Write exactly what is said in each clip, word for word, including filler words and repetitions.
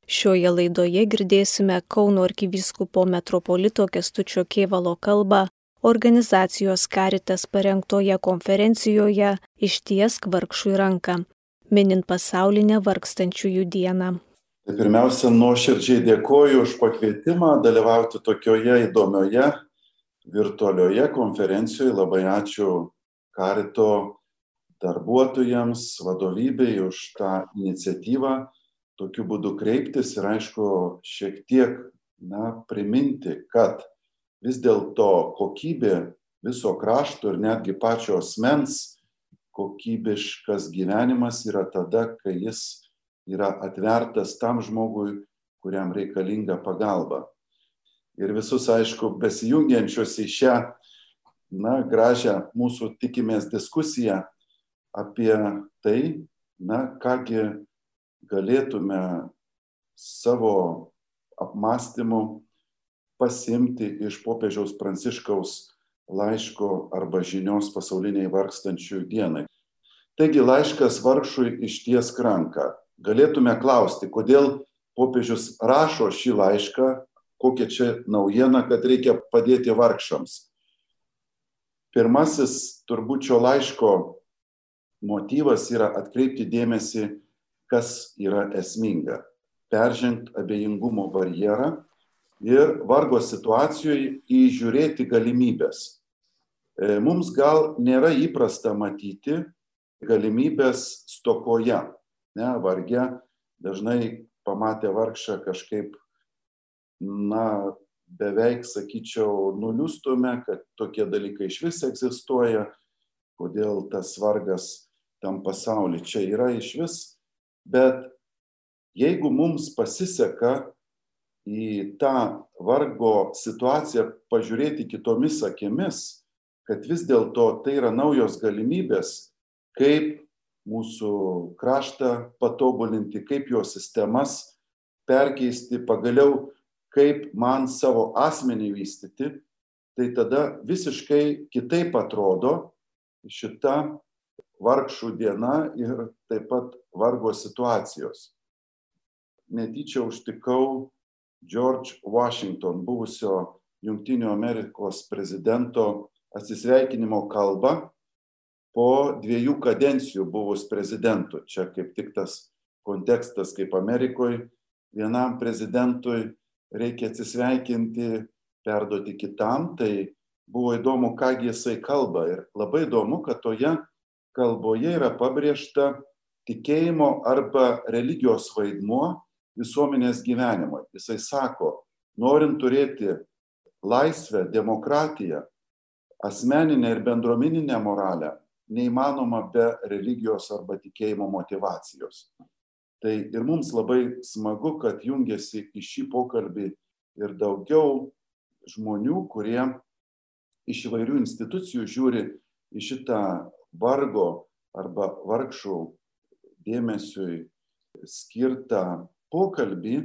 Šioje laidoje girdėsime Kauno arkivyskupo metropolito Kęstučio Kėvalo kalbą organizacijos Caritas parengtoje konferencijoje Ištiesk vargšui ranką, minint pasaulinę vargstančiųjų dieną. Tai pirmiausia, nuoširdžiai dėkoju už pakvietimą dalyvauti tokioje įdomioje virtualioje konferencijoje. Labai ačiū Carito darbuotojams, vadovybei už tą iniciatyvą. Tokiu būdu kreiptis ir aišku šiek tiek na, priminti, kad vis dėlto kokybė viso krašto ir netgi pačio asmens kokybiškas gyvenimas yra tada, kai jis yra atvertas tam žmogui, kuriam reikalinga pagalba. Ir visus, aišku, besijungiančius į šią na, gražią mūsų tikimės diskusiją apie tai, na, kągi galėtume savo apmąstymu pasimti iš popiežiaus Pranciškaus laiško arba žinios pasauliniai vargstančiųjų dienai. Taigi laiškas vargšui ištiesk ranką. Galėtume klausti, kodėl popiežius rašo šį laišką, kokia čia naujiena, kad reikia padėti vargšams. Pirmasis turbūt šio laiško motyvas yra atkreipti dėmesį, kas yra esminga. Peržengti abejingumo barjerą ir vargo situacijoje įžiūrėti galimybės. Mums gal nėra įprasta matyti galimybės stokoje. Ne, varge dažnai pamatę vargšą kažkaip, na, beveik, sakyčiau, nuliūstume, kad tokie dalykai iš vis egzistuoja, kodėl tas vargas tam pasaulyje čia yra iš vis. Bet jeigu mums pasiseka į tą vargo situaciją pažiūrėti kitomis akimis, kad vis dėlto tai yra naujos galimybės, kaip mūsų kraštą patobulinti, kaip jo sistemas perkeisti, pagaliau kaip man savo asmenį vystyti, tai tada visiškai kitaip atrodo šita vargšų diena ir taip pat vargo situacijos. Netyčia užtikau George Washington, buvusio Jungtinių Amerikos prezidento atsisveikinimo kalbą po dviejų kadencijų buvus prezidentu. Čia kaip tik tas kontekstas, kaip Amerikoje vienam prezidentui reikia atsisveikinti, perduoti kitam, tai buvo įdomu, kągi jisai kalba. Ir labai įdomu, kad toje kalboje yra pabrėžta tikėjimo arba religijos vaidmuo visuomenės gyvenimo. Jisai sako, norint turėti laisvę, demokratiją, asmeninę ir bendruomeninę moralę, neįmanoma be religijos arba tikėjimo motyvacijos. Tai ir mums labai smagu, kad jungiasi į šį pokalbį ir daugiau žmonių, kurie iš įvairių institucijų žiūri į šitą vargo arba vargšų dėmesiui skirtą pokalbį,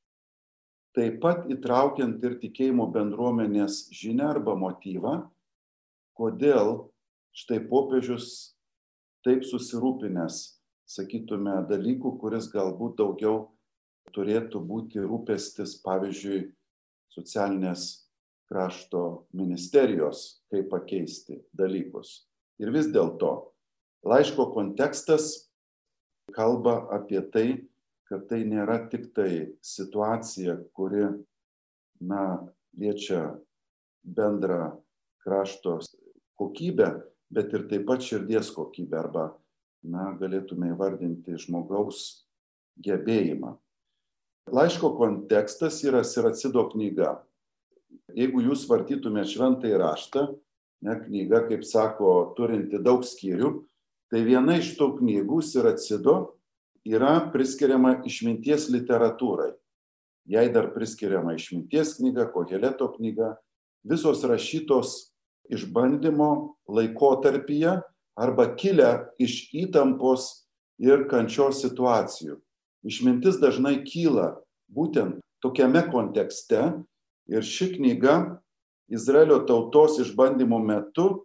taip pat įtraukiant ir tikėjimo bendruomenės žinią arba motyvą, kodėl štai popiežius taip susirūpinęs, sakytume, dalykų, kuris galbūt daugiau turėtų būti rūpestis, pavyzdžiui, socialinės krašto ministerijos, kaip pakeisti dalykus. Ir vis dėlto laiško kontekstas kalba apie tai, kad tai nėra tik tai situacija, kuri, na, liečia bendrą krašto kokybę, bet ir taip pat širdies kokybę arba, na, galėtume įvardinti žmogaus gebėjimą. Laiško kontekstas yra Siracido knyga. Jeigu jūs vartytumėte šventąjį raštą, ne, knyga, kaip sako, turinti daug skyrių, tai viena iš tų knygų Siracido yra priskiriama išminties literatūrai. Jai dar priskiriama išminties knyga, Koheleto knyga, visos rašytos išbandymo laikotarpyje arba kilę iš įtampos ir kančios situacijų. Išmintis dažnai kyla būtent tokiame kontekste ir ši knyga Izraelio tautos išbandymo metu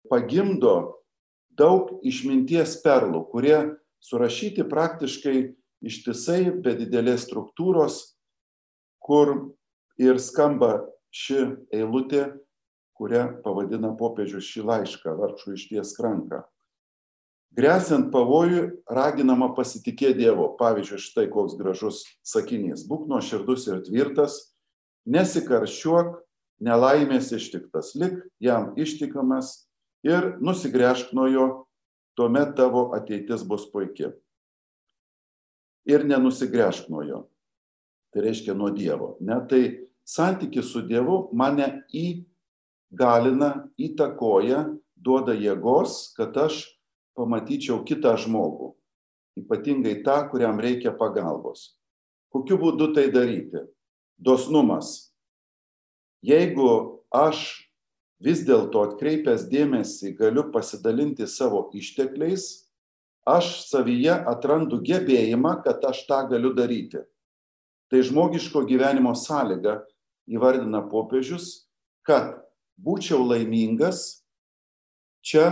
pagimdo daug išminties perlų, kurie surašyti praktiškai ištisai be didelės struktūros, kur ir skamba ši eilutė, kurią pavadina popiežius šį laišką, vargšų ištiesk ranką. Gresiant pavojui, raginama pasitikėti Dievu. Pavyzdžiui, štai koks gražus sakinys. Būk nuoširdus ir tvirtas, nesikarščiuok, nelaimės ištiktas, lik jam ištikimas ir nusigręžk nuo jo, tuomet tavo ateitis bus puiki. Ir nenusigręžk nuo jo. Tai reiškia nuo Dievo. Ne? Tai santykis su Dievu mane įgalina, įtakoja, duoda jėgos, kad aš pamatyčiau kitą žmogų, ypatingai tą, kuriam reikia pagalbos. Kokiu būdu tai daryti? Dosnumas. Jeigu aš vis dėlto atkreipęs dėmesį galiu pasidalinti savo ištekliais, aš savyje atrandu gebėjimą, kad aš tą galiu daryti. Tai žmogiško gyvenimo sąlyga, įvardina popiežius, kad būčiau laimingas, čia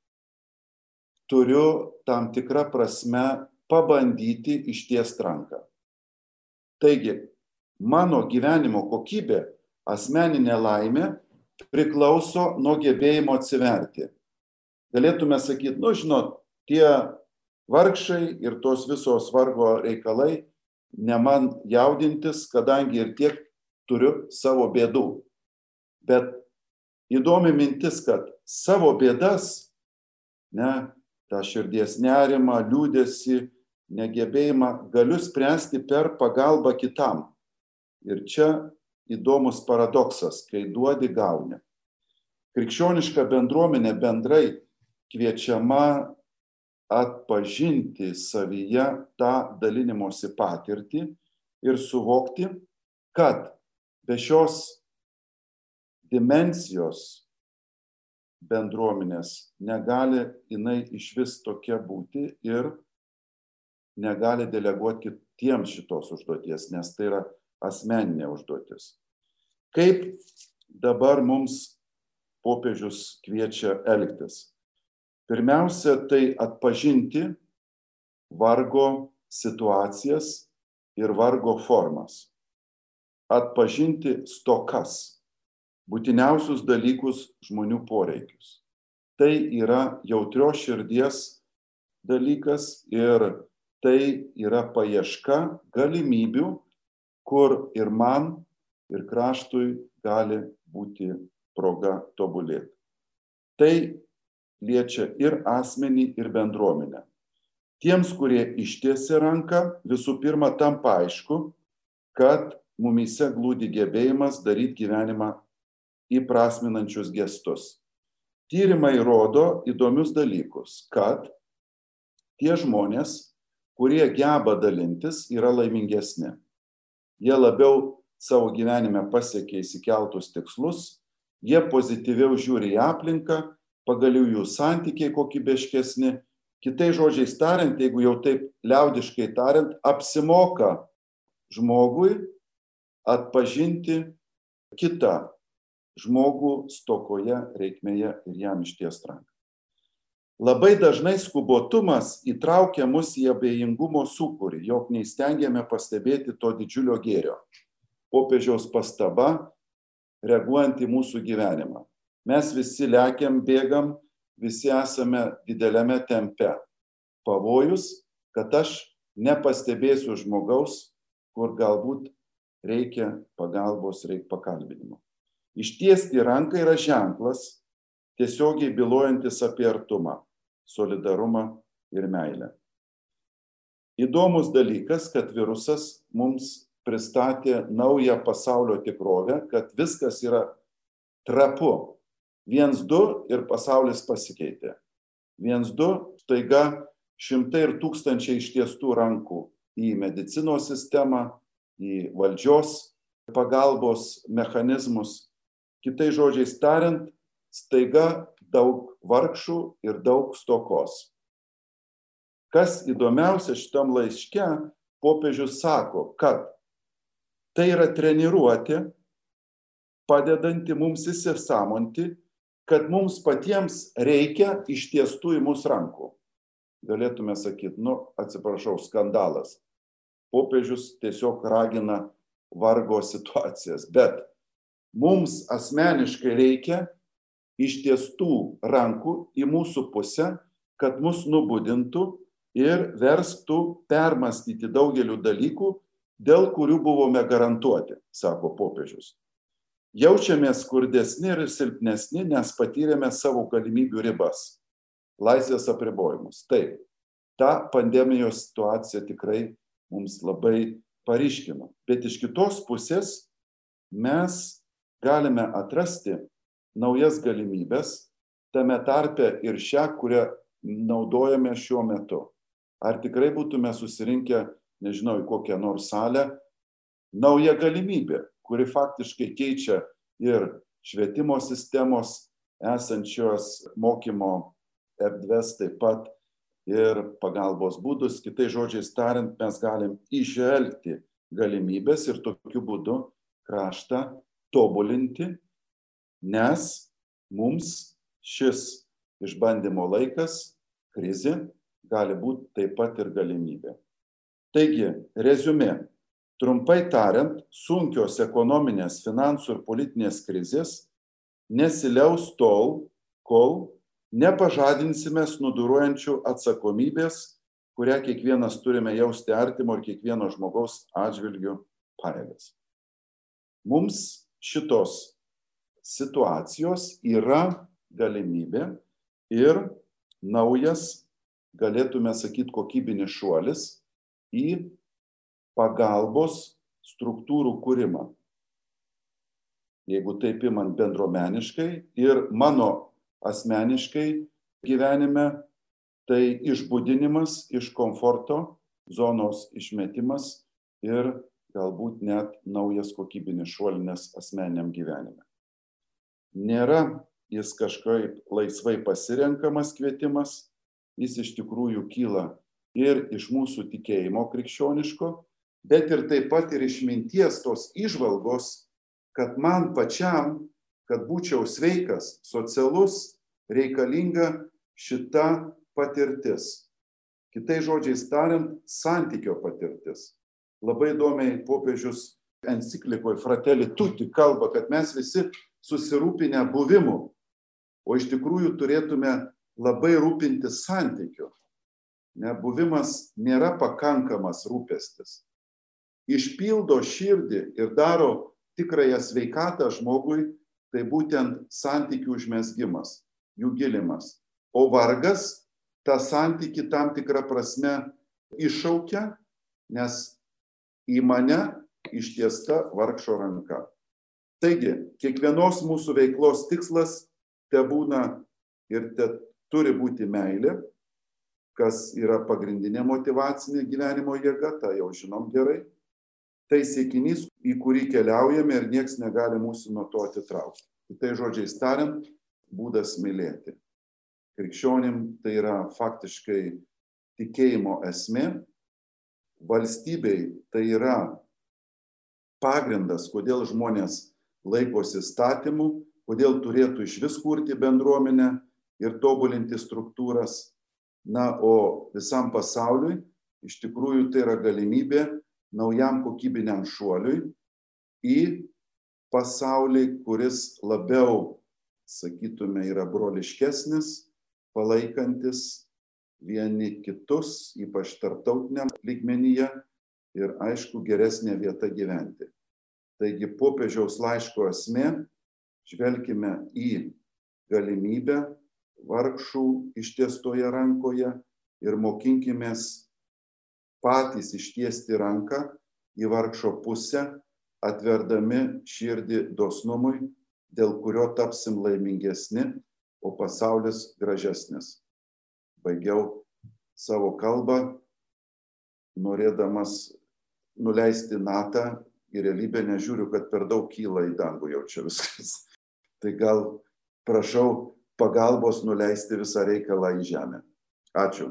turiu tam tikrą prasme pabandyti ištiest ranką. Taigi, mano gyvenimo kokybė, asmeninė laimė priklauso nuo gebėjimo atsiverti. Galėtume sakyti, nu, žinot, tie vargšai ir tos visos vargo reikalai, ne man jaudintis, kadangi ir tiek turiu savo bėdų. Bet įdomi mintis, kad savo bėdas, ne, tą širdies nerimą, liūdesį, negebėjimą galiu spręsti per pagalbą kitam. Ir čia įdomus paradoksas, kai duodi gauni. Krikščioniška bendruomenė bendrai kviečiama atpažinti savyje tą dalinimosi patirtį ir suvokti, kad be šios dimensijos bendruomenės negali jinai išvis tokia būti ir negali deleguoti kitiems šitos užduoties, nes tai yra asmeninė užduotis. Kaip dabar mums popiežius kviečia elgtis? Pirmiausia, tai atpažinti vargo situacijas ir vargo formas. Atpažinti stokas, būtiniausius dalykus žmonių poreikius. Tai yra jautrios širdies dalykas ir tai yra paieška galimybių, kur ir man, ir kraštui gali būti proga tobulėti. Tai liečia ir asmenį, ir bendruomenę. Tiems, kurie ištiesia ranką, visų pirma tampa aišku, kad mumyse glūdi gebėjimas daryti gyvenimą įprasminančius gestus. Tyrimai rodo įdomius dalykus, kad tie žmonės, kurie geba dalintis, yra laimingesni. Jie labiau savo gyvenime pasiekia įsikeltus tikslus, jie pozityviau žiūri į aplinką, pagaliau jų santykiai kokybiškesni. Kitais žodžiais tariant, jeigu jau taip liaudiškai tariant, apsimoka žmogui atpažinti kitą žmogų stokoje, reikmėje ir jam ištiest ranką. Labai dažnai skubotumas įtraukia mus į abejingumo sūkurį, jog neįstengiame pastebėti to didžiulio gėrio. Popiežiaus pastaba, reaguojant į mūsų gyvenimą. Mes visi lekiam, bėgam, visi esame dideliame tempe. Pavojus, kad aš nepastebėsiu žmogaus, kur galbūt reikia pagalbos, reikia pakalbinimo. Ištiesti ranką yra ženklas, tiesiogiai bylojantis apie artumą, solidarumą ir meilę. Įdomus dalykas, kad virusas mums pristatė naują pasaulio tikrovę, kad viskas yra trapu. Viens, du ir pasaulis pasikeitė. Viens, du, staiga šimtai ir tūkstančiai ištiestų rankų į medicinos sistemą, į valdžios pagalbos mechanizmus. Kitais žodžiais tariant, staiga daug vargšų ir daug stokos. Kas įdomiausia šitam laiške, popiežius sako, kad tai yra treniruotė, padedanti mums įsisąmonti, kad mums patiems reikia ištiestų į mūsų rankų. Galėtume sakyti, nu, atsiprašau, skandalas. popiežius tiesiog ragina vargo situacijas. Bet mums asmeniškai reikia ištiestų rankų į mūsų pusę, kad mus nubudintų ir verstų permastyti daugelių dalykų, dėl kurių buvome garantuoti, sako popiežius. Jaučiamės skurdesni ir silpnesni, nes patyrėme savo galimybių ribas, laisvės apribojimus. Taip, ta pandemijos situacija tikrai mums labai paryškino. Bet iš kitos pusės mes galime atrasti naujas galimybės, tame tarpe ir šią, kurią naudojame šiuo metu. Ar tikrai būtume susirinkę, nežinau, į kokią nors salę, nauja galimybė, kuri faktiškai keičia ir švietimo sistemos esančios mokymo erdves, taip pat ir pagalbos būdus. Kitais žodžiais tariant, mes galim įžvelgti galimybės ir tokiu būdu kraštą tobulinti, nes mums šis išbandymo laikas, krizė, gali būti taip pat ir galimybė. Taigi, reziumė. Trumpai tariant, sunkios ekonominės, finansų ir politinės krizės nesiliaus tol, kol nepažadinsime snūduruojančių atsakomybės, kurią kiekvienas turime jausti artimo ir kiekvieno žmogaus atžvilgių pajėgas. Mums šitos situacijos yra galimybė ir naujas, galėtume sakyti, kokybinis šuolis į pagalbos struktūrų kūrimą. Jeigu taip imant bendruomeniškai ir mano asmeniškai gyvenime, tai išbudinimas iš komforto zonos išmetimas ir galbūt net naujas kokybinis šuolinis asmeniniam gyvenime. Nėra jis kažkaip laisvai pasirenkamas kvietimas, jis iš tikrųjų kyla ir iš mūsų tikėjimo krikščioniško, bet ir taip pat ir iš minties tos įžvalgos, kad man pačiam, kad būčiau sveikas, socialus, reikalinga šita patirtis. Kitais žodžiais tariant, santykio patirtis. Labai įdomiai popiežius enciklikoje Fratelli Tutti kalba, kad mes visi susirūpinę buvimu, o iš tikrųjų turėtume labai rūpintis santykiu. Ne, buvimas nėra pakankamas rūpestis. Išpildo širdį ir daro tikrąją sveikatą žmogui, tai būtent santykių užmezgimas, jų gilimas. O vargas tą santykį tam tikrą prasme iššaukia, nes į mane ištiesta vargšo ranka. Taigi, kiekvienos mūsų veiklos tikslas tebūna ir te turi būti meilė, kas yra pagrindinė motyvacinė gyvenimo jėga, tą jau žinom gerai. Tai siekinys, į kurį keliaujame ir nieks negali mūsų nuo to atitraukti. Kitais žodžiais tariant, būdas mylėti. Krikščionim tai yra faktiškai tikėjimo esmė. Valstybei tai yra pagrindas, kodėl žmonės laikosi įstatymų, kodėl turėtų iš vis kurti bendruomenę ir tobulinti struktūras. Na, o visam pasauliui iš tikrųjų tai yra galimybė naujam kokybiniam šuoliui į pasaulį, kuris labiau, sakytume, yra broliškesnis, palaikantis vieni kitus, ypač tarptautiniam lygmenyje ir, aišku, geresnė vieta gyventi. Taigi, popiežiaus laiško esmė, žvelkime į galimybę vargšų ištiestoje rankoje ir mokinkimės patys ištiesti ranką į vargšo pusę, atverdami širdį dosnumui, dėl kurio tapsim laimingesni, o pasaulis gražesnis. Baigiau savo kalbą, norėdamas nuleisti natą į realybę, nežiūriu, kad per daug kyla į dangų jau čia viskas. Tai gal prašau pagalbos nuleisti visą reikalą į žemę. Ačiū.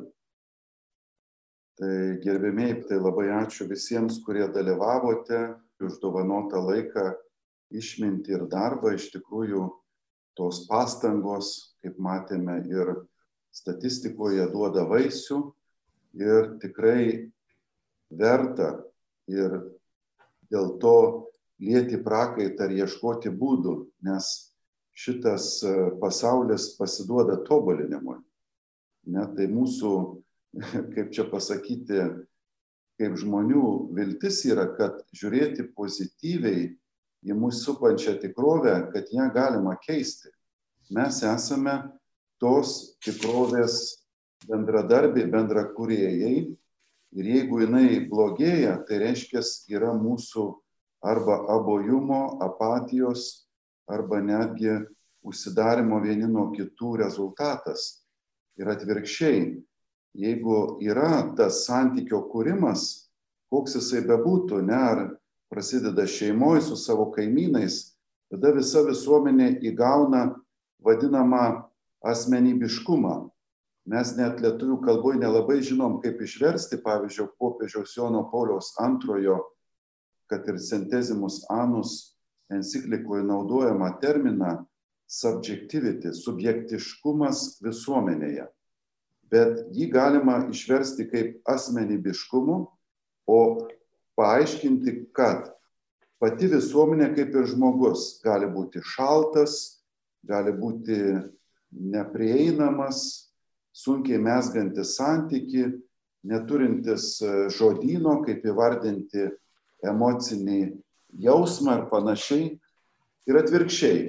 Tai gerbėmiai, tai labai ačiū visiems, kurie dalyvavote, už dovanotą laiką, išmintį ir darbą. Iš tikrųjų, tos pastangos, kaip matėme, ir statistikoje duoda vaisių ir tikrai verta ir dėl to lieti prakaitą ir ieškoti būdų, nes šitas pasaulis pasiduoda tobulinimui. Ne, tai mūsų, kaip čia pasakyti, kaip žmonių viltis yra, kad žiūrėti pozityviai į mūsų supančią tikrovę, kad ją galima keisti. Mes esame tos tikrovės bendradarbiai, bendrakūrėjai ir jeigu jinai blogėja, tai reiškia yra mūsų arba abuojumo, apatijos, arba netgi užsidarimo vieni nuo kitų rezultatas. Ir atvirkščiai, jeigu yra tas santykio kūrimas, koks jisai bebūtų, ne, ar prasideda šeimoje su savo kaimynais, tada visa visuomenė įgauna vadinamą asmenybiškumą. Mes net lietuvių kalboje nelabai žinom, kaip išversti, pavyzdžiui, popiežiaus Jono Pauliaus antrojo, kad ir centesimus annus enciklikoje naudojamą terminą subjectivity, subjektiškumas visuomenėje. Bet jį galima išversti kaip asmenybiškumu, o paaiškinti, kad pati visuomenė kaip ir žmogus gali būti šaltas, gali būti neprieinamas, sunkiai mezgantis santyki, neturintis žodyno, kaip įvardinti emocinį jausmą ir panašiai. Ir atvirkščiai,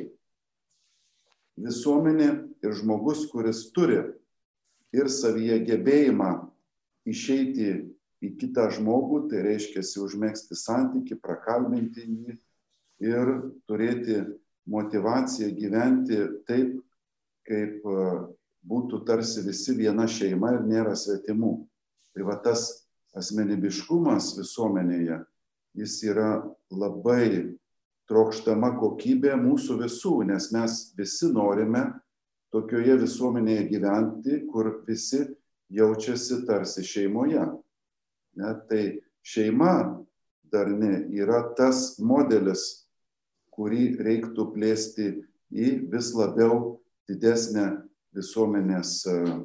visuomenė ir žmogus, kuris turi ir savyje gebėjimą išeiti į kitą žmogų, tai reiškia užmegzti santykį, prakalbinti jį ir turėti motyvaciją gyventi taip, kaip būtų tarsi visi viena šeima ir nėra svetimų. Tai va tas asmenybiškumas visuomenėje, jis yra labai trokštama kokybė mūsų visų, nes mes visi norime tokioje visuomenėje gyventi, kur visi jaučiasi tarsi šeimoje. Ne, tai šeima darni yra tas modelis, kurį reiktų plėsti į vis labiau didesnę visuomenės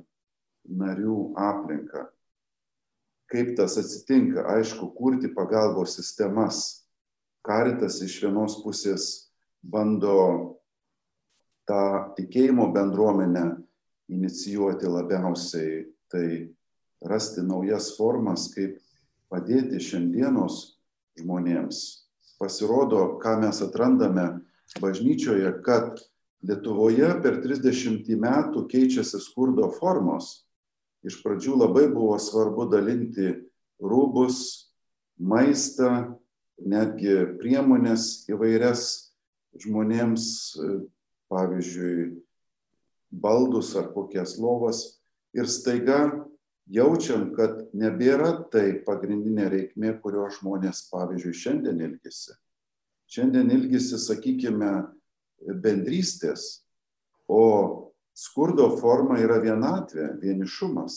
narių aplinką. Kaip tas atsitinka? Aišku, kurti pagalbos sistemas. Caritas iš vienos pusės bando tą tikėjimo bendruomenę inicijuoti labiausiai, tai rasti naujas formas, kaip padėti šiandienos žmonėms. Pasirodo, ką mes atrandame bažnyčioje, kad Lietuvoje per trisdešimtį metų keičiasi skurdo formos. Iš pradžių labai buvo svarbu dalinti rūbus, maistą, netgi priemonės įvairias žmonėms, pavyzdžiui, baldus ar kokias lovas. Ir staiga jaučiam, kad nebėra tai pagrindinė reikmė, kurio žmonės, pavyzdžiui, šiandien ilgisi. Šiandien ilgisi, sakykime, bendrystės, o skurdo forma yra vienatvė, vienišumas.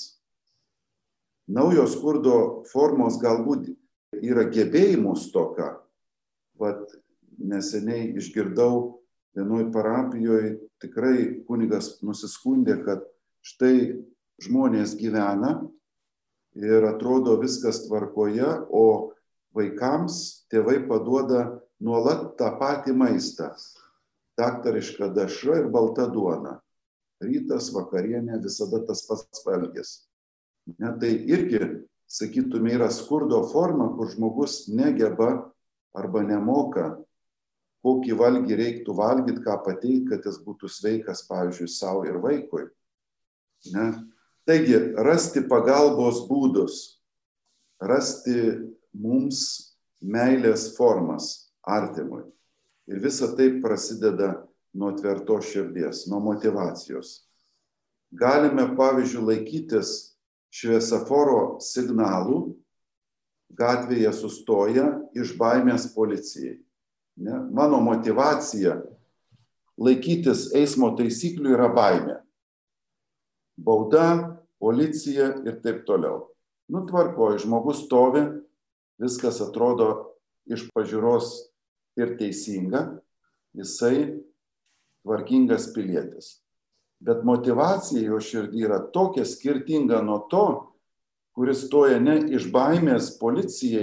Naujos skurdo formos galbūt yra gebėjimų stoka. Vat neseniai išgirdau vienoj parapijoje, tikrai kunigas nusiskundė, kad štai žmonės gyvena ir atrodo viskas tvarkoje, o vaikams tėvai paduoda nuolat tą patį maistą. Daktariška dešra ir balta duona. Rytas, vakarienė, visada tas pats valgis. Ne, tai irgi, sakytume, yra skurdo forma, kur žmogus negeba arba nemoka, kokį valgį reiktų valgyti, ką pateikti, kad jis būtų sveikas, pavyzdžiui, savo ir vaikui. Ne? Taigi, rasti pagalbos būdus, rasti mums meilės formas artimui. Ir visa tai prasideda nuo tvirtos širdies, nuo motyvacijos. Galime, pavyzdžiui, laikytis šviesoforo signalų, gatvėje sustoja iš baimės policijai. Ne? Mano motyvacija laikytis eismo taisyklių yra baimė. Bauda, policija ir taip toliau. Nu, tvarkoj, žmogus stovi, viskas atrodo iš pažiūros ir teisinga, jisai tvarkingas pilietis. Bet motyvacija jo širdį yra tokia skirtinga nuo to, kuris stoja ne iš baimės policijai,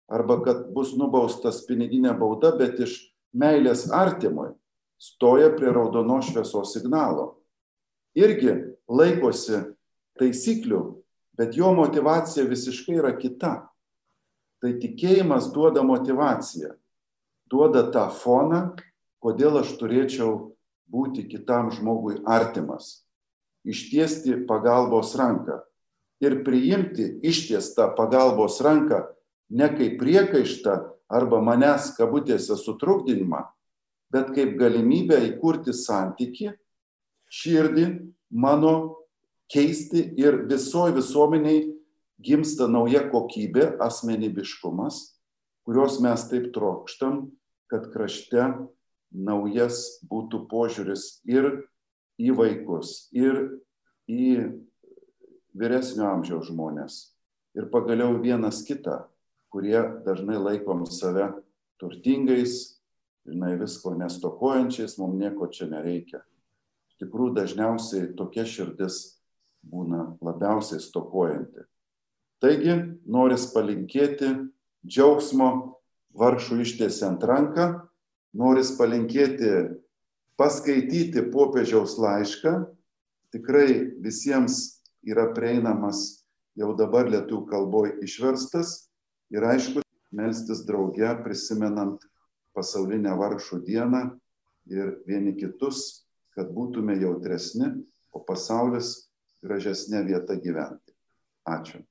arba kad bus nubaustas piniginė bauda, bet iš meilės artimui stoja prie raudonos šviesos signalo. Irgi laikosi taisyklių, bet jo motyvacija visiškai yra kita. Tai tikėjimas duoda motyvaciją, duoda tą foną, kodėl aš turėčiau būti kitam žmogui artimas, ištiesti pagalbos ranką ir priimti ištiestą pagalbos ranką ne kaip priekaištą arba manęs kabutėse sutrukdinimą, bet kaip galimybę įkurti santykį, širdį mano keisti ir visoje visuomeniai gimsta nauja kokybė, asmenybiškumas, kurios mes taip trokštam, kad krašte naujas būtų požiūris ir į vaikus, ir į vyresnio amžiaus žmonės, ir pagaliau vienas kitą, kurie dažnai laikom save turtingais, žinai, visko nestokojančiais, mums nieko čia nereikia. Iš tikrųjų, dažniausiai tokia širdis būna labiausiai stokojanti. Taigi, noris palinkėti džiaugsmo vargšų ištiesiant ranką, noris palinkėti paskaityti popiežiaus laišką, tikrai visiems yra prieinamas jau dabar lietuvių kalboje išverstas ir aišku, melstis drauge prisimenant pasaulinę vargšų dieną ir vieni kitus, kad būtume jautresni, o pasaulis gražesnė vieta gyventi. Ačiū.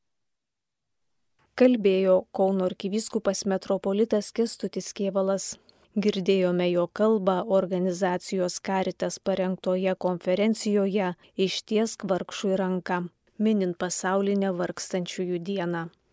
Kalbėjo Kauno arkivyskupas metropolitas Kęstutis Kėvalas. Girdėjome jo kalbą organizacijos Caritas parengtoje konferencijoje Ištiesk vargšui ranką, minint pasaulinę vargstančiųjų dieną.